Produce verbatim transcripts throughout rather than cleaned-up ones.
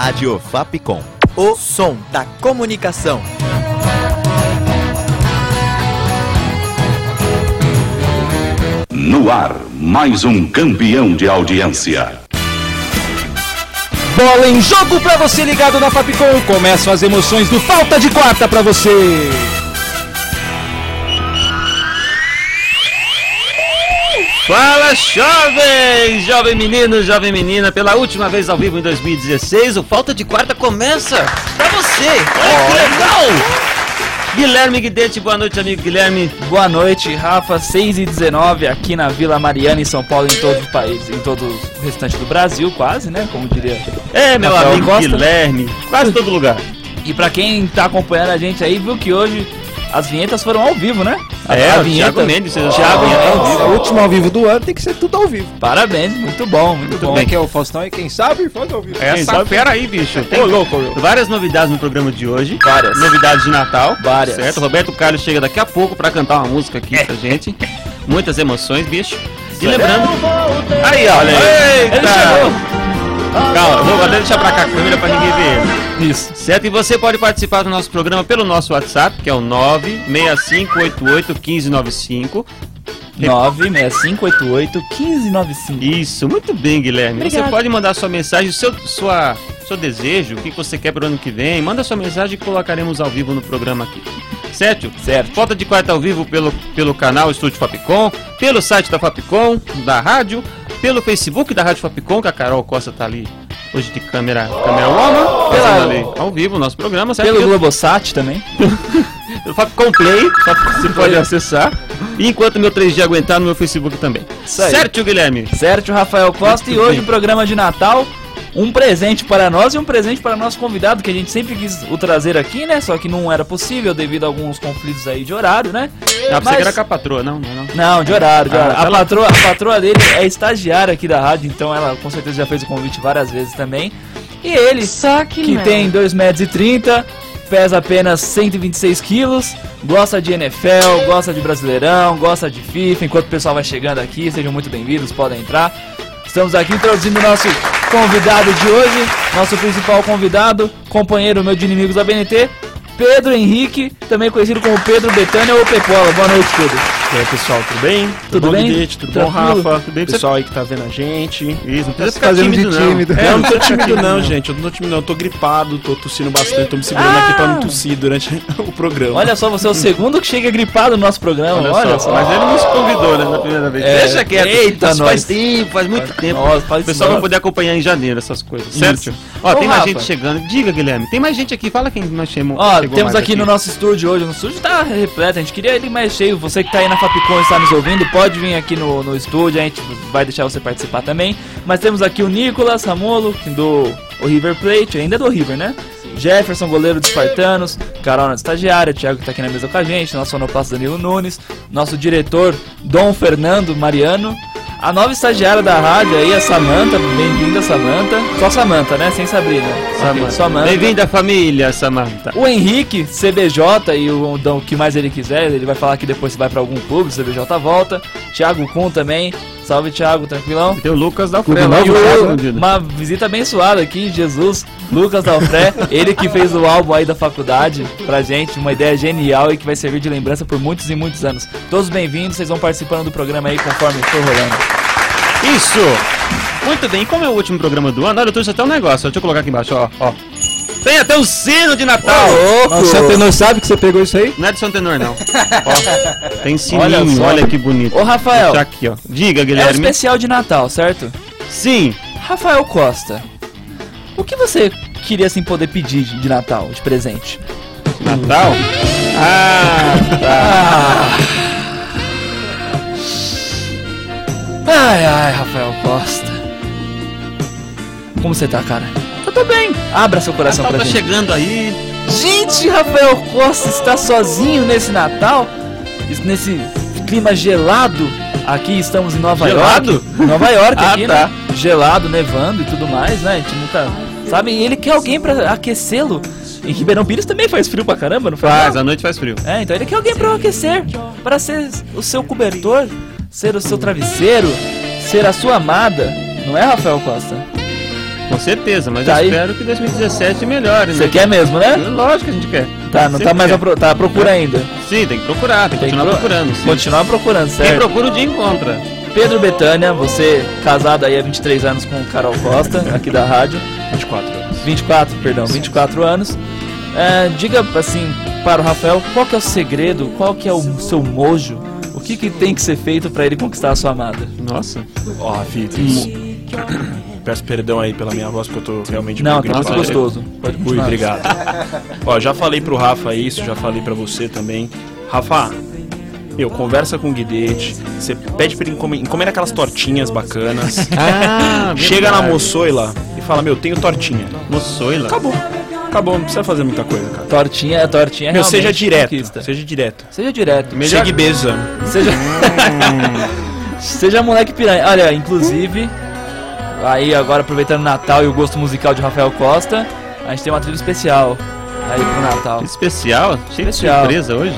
Rádio Fapcom, o som da comunicação. No ar, mais um campeão de audiência. Bola em jogo pra você ligado na Fapcom. Começam as emoções do Falta de Quarta pra você. Fala, jovens! Jovem menino, jovem menina, pela última vez ao vivo em dois mil e dezesseis, o Falta de Quarta começa pra você. Olha que legal! Guilherme Guidetti, boa noite, amigo Guilherme. Boa noite, Rafa, seis e dezenove aqui na Vila Mariana, em São Paulo, em todo o país, em todo o restante do Brasil, quase, né, como diria. É, meu Rafael amigo Costa. Guilherme, quase todo lugar. E pra quem tá acompanhando a gente aí, viu que hoje as vinhetas foram ao vivo, né? A, É, a o vinheta, Thiago Mendes, fez o Thiago Thiago Mendes. Mendes. A última ao vivo do ano tem que ser tudo ao vivo. Parabéns, muito bom, muito, Muito bom. bem. Que é o Faustão e quem sabe faz ao vivo. Essa sabe? fera aí, bicho. Tem Ô, louco, meu. várias novidades no programa de hoje. Várias. Novidades de Natal. Várias. Certo? Roberto Carlos chega daqui a pouco pra cantar uma música aqui pra gente. Muitas emoções, bicho. E lembrando... Aí, olha aí. Ele chegou. Calma, vou até deixar pra cá a câmera pra ninguém ver ele. Isso. Certo? E você pode participar do nosso programa pelo nosso WhatsApp, que é o nove seis cinco oito oito um cinco nove cinco. nove seis cinco oito oito um cinco nove cinco. Isso, muito bem, Guilherme. Obrigado. Você pode mandar sua mensagem, o seu, sua, seu desejo, o que você quer para o ano que vem. Manda sua mensagem e colocaremos ao vivo no programa aqui. Certo? Certo. Falta de Quarta ao vivo pelo, pelo canal Estúdio Fapcom, pelo site da Fapcom, da rádio, pelo Facebook da Rádio Fapcom, que a Carol Costa tá ali hoje de câmera, câmera woman, Pela- fazendo ali ao vivo o nosso programa, certo? Pelo Globosat também. Pelo Fapcom Play, você pode acessar. E enquanto meu três G aguentar no meu Facebook também. Isso aí. Certo, Guilherme? Certo, Rafael Costa, Muito e hoje bem. o programa de Natal, um presente para nós e um presente para nosso convidado, que a gente sempre quis o trazer aqui, né? Só que não era possível devido a alguns conflitos aí de horário, né? Ah, você Mas- que era com a patroa, não, não, não. Não, de horário, de Ah, horário. A, ela- patroa, a patroa dele é estagiária aqui da rádio, então ela com certeza já fez o convite várias vezes também. E ele, Só que, que não. tem dois metros e trinta, pesa apenas cento e vinte e seis quilos, gosta de N F L, gosta de Brasileirão, gosta de FIFA. Enquanto o pessoal vai chegando aqui, sejam muito bem-vindos, podem entrar. Estamos aqui introduzindo o nosso convidado de hoje, nosso principal convidado, companheiro meu de Inimigos da B N T, Pedro Henrique, também conhecido como Pedro Betânia ou Pepola. Boa noite, Pedro. E aí, pessoal, tudo bem? Tudo bom, bem? Guidetti? Tudo Tranquilo? bom, Rafa? Tudo bem? Pessoal aí que tá vendo a gente. Isso, não precisa Tá ficar fazendo tímido, de não. tímido. É, eu não tô tímido não, gente. Eu não tô tímido não. Eu tô gripado, tô tossindo bastante. Tô me segurando Ah! aqui pra não tossir durante o programa. Olha só, você é o segundo que chega gripado no nosso programa. Olha, Olha, só. só, mas ele nos convidou, né, na primeira vez. É, Deixa quieto. eita, isso nós. faz tempo, faz muito tempo. Nossa, faz O pessoal isso, vai poder acompanhar em janeiro essas coisas, certo? Isso. Ó, Ô, tem mais Rafa. gente chegando. Diga, Guilherme, tem mais gente aqui. Fala quem nós chamamos. Ó, temos aqui no nosso estúdio hoje. O estúdio tá repleto, a gente queria ele mais cheio. Você que tá aí na Fapcom e está nos ouvindo, pode vir aqui no, no estúdio, a gente vai deixar você participar também. Mas temos aqui o Nicolas Ramolo, do o River Plate, ainda é do River, né? Jefferson, goleiro dos Espartanos, Carol, nossa estagiária, Thiago que tá aqui na mesa com a gente, nosso sonoplasta Danilo Nunes, nosso diretor Dom Fernando Mariano, a nova estagiária da rádio aí, a Samanta, bem-vinda, Samanta. Só Samanta, né? Sem Sabrina. Ok, Samanta. Bem-vinda, família, Samanta. O Henrique, C B J e o, o que mais ele quiser, ele vai falar que depois se vai pra algum clube, o C B J volta. Thiago Kuhn também. Salve, Thiago, tranquilão? E tem o Lucas da Clube Frela. novo, E o- uma visita abençoada aqui, Jesus, Lucas Dalfré, ele que fez o álbum aí da faculdade pra gente, uma ideia genial e que vai servir de lembrança por muitos e muitos anos. Todos bem-vindos, vocês vão participando do programa aí conforme for rolando. Isso! Muito bem, como é o último programa do ano, olha, eu trouxe até um negócio, deixa eu colocar aqui embaixo, ó, ó. Tem até um sino de Natal! Nossa, você Tenor sabe que você pegou isso aí? Não é de São Tenor, não. Ó, tem Olha sininho, só. olha, que bonito. Ô, Rafael, Tá aqui, ó. Diga, é o Guilherme. especial de Natal, certo? Sim. Rafael Costa, o que você queria assim poder pedir de de Natal, de presente? Natal? Ah, tá. Ai, ai, Rafael Costa. Como você tá, cara? Eu tô bem. Abra seu coração Natal pra tá gente. chegando aí. Gente, Rafael Costa está sozinho nesse Natal? Nesse clima gelado? Aqui estamos em Nova Gelado? York. Nova York Ah, aqui, tá. né? Gelado, nevando e tudo mais, né? A gente nunca... Sabe, e ele quer alguém pra aquecê-lo. Em Ribeirão Pires também faz frio pra caramba, não faz? Faz, não? a noite faz frio. É, então ele quer alguém pra o aquecer, para ser o seu cobertor, ser o seu travesseiro, ser a sua amada, não é, Rafael Costa? Com certeza, mas Tá eu aí. espero que dois mil e dezessete melhore, Você né? quer mesmo, né? Lógico que a gente quer. Tá, não tá Sempre mais quer. à pro... tá à procura ainda. Sim, tem que procurar, tem que Tem que continuar pro- procurando. Sim. Continuar procurando, Quem certo? procura o dia encontra. Pedro Betânia, você casado aí há vinte e três anos com Carol Costa, aqui da rádio. vinte e quatro anos. vinte e quatro, perdão, vinte e quatro anos. É, diga assim para o Rafael, qual que é o segredo, qual que é o seu mojo, o que, que tem que ser feito para ele conquistar a sua amada? Nossa. Ó, Rafitas. Peço perdão aí pela minha voz, porque eu tô realmente Não, muito tá muito gripado. gostoso. Pode Ui, continuar. obrigado. Ó, já falei pro Rafa isso, já falei pra você também. Rafa, meu, conversa com o Guidete, você pede pra ele encomendar, encomenda aquelas tortinhas bacanas. Ah, Chega na verdade. Moçoila e fala, meu, tenho tortinha. Moçoila. Acabou. Acabou, não precisa fazer muita coisa, cara. Tortinha, tortinha Meu, realmente seja direto, conquista. seja direto. Seja direto. Melhor- Chegue beijando. Seja. Seja moleque piranha. Olha, inclusive, aí agora aproveitando o Natal e o gosto musical de Rafael Costa, a gente tem uma trilha especial aí pro Natal. Especial? Cheio de Especial. surpresa hoje.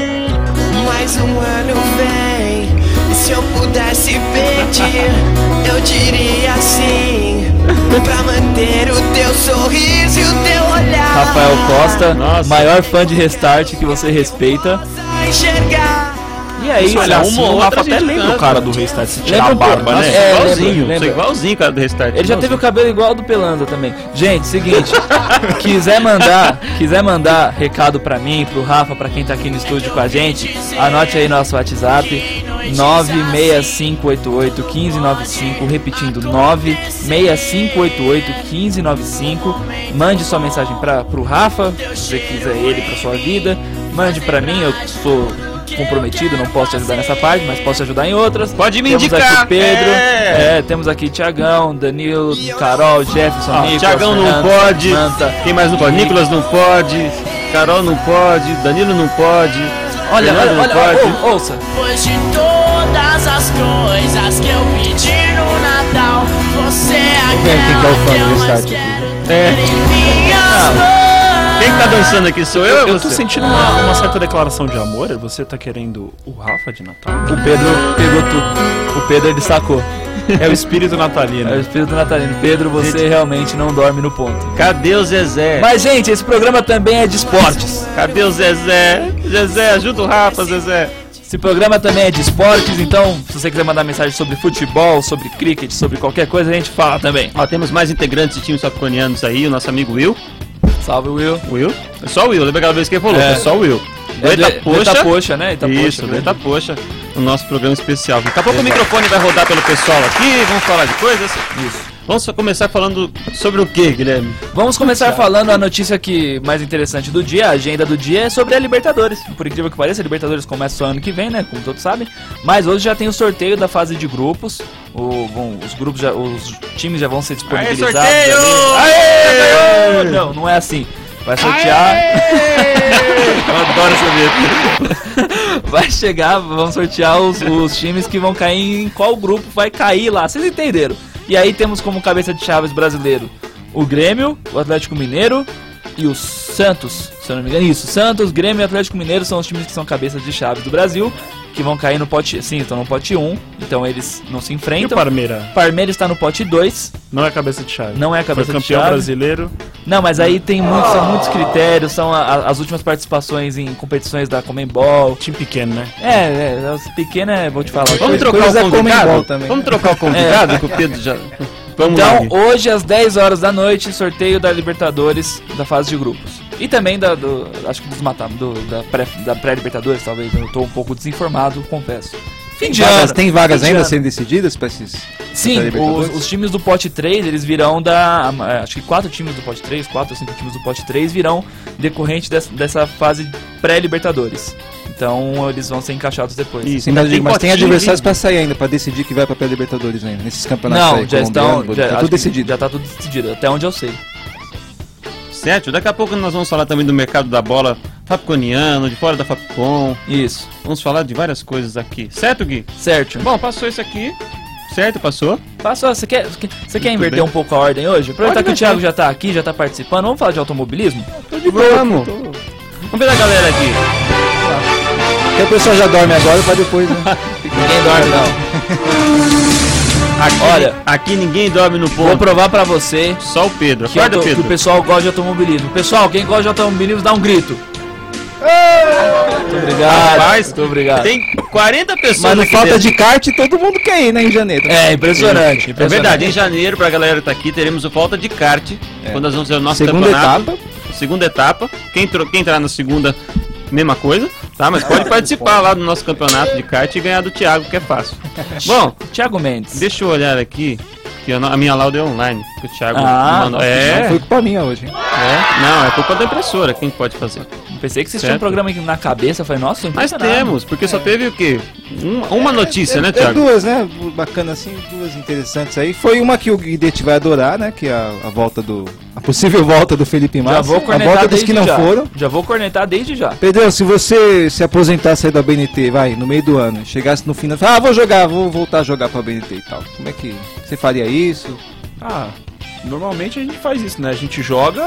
Mais um ano vem, e se eu pudesse pedir, eu diria sim, pra manter o teu sorriso e o teu olhar. Rafael Costa, Nossa. maior fã de Restart que você respeita. A enxergar. E aí, Isso, olha, uma assim, ou o outra Rafa a gente até lembra o canta. cara do Restart se tirar Lembra a um pouco, barba, nossa, né? é, igualzinho, lembra, lembra. sou igualzinho, cara do Restart. Ele já teve o cabelo igual ao do Pelanda também. Gente, seguinte, quiser mandar, quiser mandar recado pra mim, pro Rafa, pra quem tá aqui no estúdio com a gente, anote aí nosso WhatsApp nove seis cinco oito oito um cinco nove cinco, repetindo nove seis cinco oito oito um cinco nove cinco. Mande sua mensagem pra, pro Rafa, se você quiser ele pra sua vida. Mande pra mim, eu sou comprometido, não posso te ajudar nessa parte, mas posso te ajudar em outras. Pode me temos indicar. aqui Pedro, É. é, temos aqui Tiagão, Danilo, Carol, Jefferson, Ó, Nicolas, Thiagão não Fernando, pode, Samantha. quem mais não pode? Nicolas não pode, Carol não pode, Danilo não pode. Olha, Fernando olha, não olha, pode. ou- ouça. Depois de todas as coisas que eu pedi no Natal, você é Vamos ver quem que é o aquela fã que do eu mais Restart quero É. em minhas mãos. Quem que tá dançando aqui? Sou eu ou Eu você? tô sentindo uma, uma certa declaração de amor. Você tá querendo o Rafa de Natal? O Pedro pegou tudo. O Pedro ele sacou. É o espírito natalino. É o espírito natalino. Pedro, você realmente não dorme no ponto. Cadê o Zezé? Mas, gente, esse programa também é de esportes. Cadê o Zezé? Zezé, ajuda o Rafa, Zezé. Esse programa também é de esportes, então, se você quiser mandar mensagem sobre futebol, sobre cricket, sobre qualquer coisa, a gente fala também. Ó, temos mais integrantes de times sapiconianos aí, o nosso amigo Will. Salve, Will. Will? É só o Will, lembra aquela vez que ele falou? É. É só o Will. Do É do- Itapoxa. do Itapoxa, né? Itapoxa, Isso, do grande. Itapoxa, o nosso programa especial. Daqui a pouco o microfone vai rodar pelo pessoal aqui, vamos falar de coisas. Isso. Vamos só começar falando sobre o que, Guilherme? Vamos começar falando a notícia que mais interessante do dia, a agenda do dia é sobre a Libertadores. Por incrível que pareça, a Libertadores começa só ano que vem, né? Como todos sabem. Mas hoje já tem o sorteio da fase de grupos. O, bom, os grupos já, os times já vão ser disponibilizados. Aê, sorteio! ali. Aê! Não, não é assim. Vai sortear. Eu adoro saber. Vai chegar, vamos sortear os, os times que vão cair em qual grupo vai cair lá. Vocês entenderam? E aí temos como cabeça de chaves brasileiro o Grêmio, o Atlético Mineiro e o Santos, se eu não me engano. Isso, Santos, Grêmio e Atlético Mineiro são os times que são cabeças de chaves do Brasil, que vão cair no pote, sim, estão no pote um, então eles não se E o enfrentam. Parmeira? Palmeiras está no pote dois. Não é cabeça de chave. Não é cabeça Foi de campeão chave. brasileiro. Não, mas aí tem muitos, são muitos critérios, são a- a- as últimas participações em competições da Comembol. Time pequeno, né? É, é, as pequenas, é, vou te falar. Vamos Coisa- trocar coisa o é Comembol convidado? também. Vamos trocar o convidado, que o Pedro já... Vamos lá, Então, Gui. hoje às dez horas da noite, sorteio da Libertadores da fase de grupos. E também da, do, acho que dos mata, do, da pré, da pré-Libertadores, talvez. Eu tô um pouco desinformado, confesso. Fim de Vagas- ano. tem vagas Fim de ainda ano. sendo decididas para esses? Sim, pra Libertadores? os, os times do pote três, eles virão da... é, acho que quatro times do pote três, quatro ou cinco times do pote três virão decorrente dessa, dessa fase pré-Libertadores. Então, eles vão ser encaixados depois. Isso. Sim, mas, Tem digo, mas tem potinho adversários de- para sair ainda, para decidir que vai para pré-Libertadores ainda, nesses campeonatos Não, aí, já estão... colombiano, Já, tá acho tudo que decidido. Já tá tudo decidido, até onde eu sei. Certo, daqui a pouco nós vamos falar também do mercado da bola fapiconiano, de fora da Fapicon. Isso, Vamos falar de várias coisas aqui. Certo, Gui? certo. Bom, passou isso aqui. Certo, passou? Passou, você quer, você quer Muito inverter bem. um pouco a ordem hoje? Aproveitar Pode que o inverter. Thiago já tá aqui, já tá participando, vamos falar de automobilismo? Vamos. Vamos ver a galera aqui. Porque o pessoal já dorme agora para depois, né? Ninguém dorme não. Aqui, Olha, aqui ninguém dorme no vou ponto. provar pra você Só o Pedro. que, Acorda, auto- que Pedro. o pessoal gosta de automobilismo. Pessoal, quem gosta de automobilismo, dá um grito. Muito obrigado. Rapaz, muito obrigado. Tem quarenta pessoas Mas não aqui falta dentro. de kart, todo mundo quer ir, né, em janeiro. É impressionante. É verdade, em janeiro, pra galera que tá aqui, teremos o Falta de Kart, quando nós vamos ter o nosso Segunda campeonato. etapa. Segunda etapa. Quem, tro- quem entrar na segunda, mesma coisa, tá? Mas pode participar lá do nosso campeonato de kart e ganhar do Thiago, que é fácil. Bom, Thiago Mendes. deixa eu olhar aqui, que a no- a minha lauda é online, que o Thiago Ah, mandou. nossa, É, Foi culpa minha hoje, hein? é, não, é culpa da impressora, quem pode fazer? Pensei que vocês tinham Certo. um programa aqui na cabeça. Eu falei, nossa, tô Nós impressionado. temos, porque só teve o quê? Um- uma notícia, né, É Thiago? duas, né? Bacana assim, duas interessantes aí. Foi uma que o Guidete vai adorar, né? Que é a, a volta do. A possível volta do Felipe Já Massa. vou A cornetar volta dos desde que não já. foram. Já vou cornetar desde já. Pedro, se você se aposentar, sair da B N T, vai, no meio do ano, chegasse no final, ah, vou jogar, vou voltar a jogar pra B N T e tal. Como é que você faria isso? Ah, normalmente a gente faz isso, né? A gente joga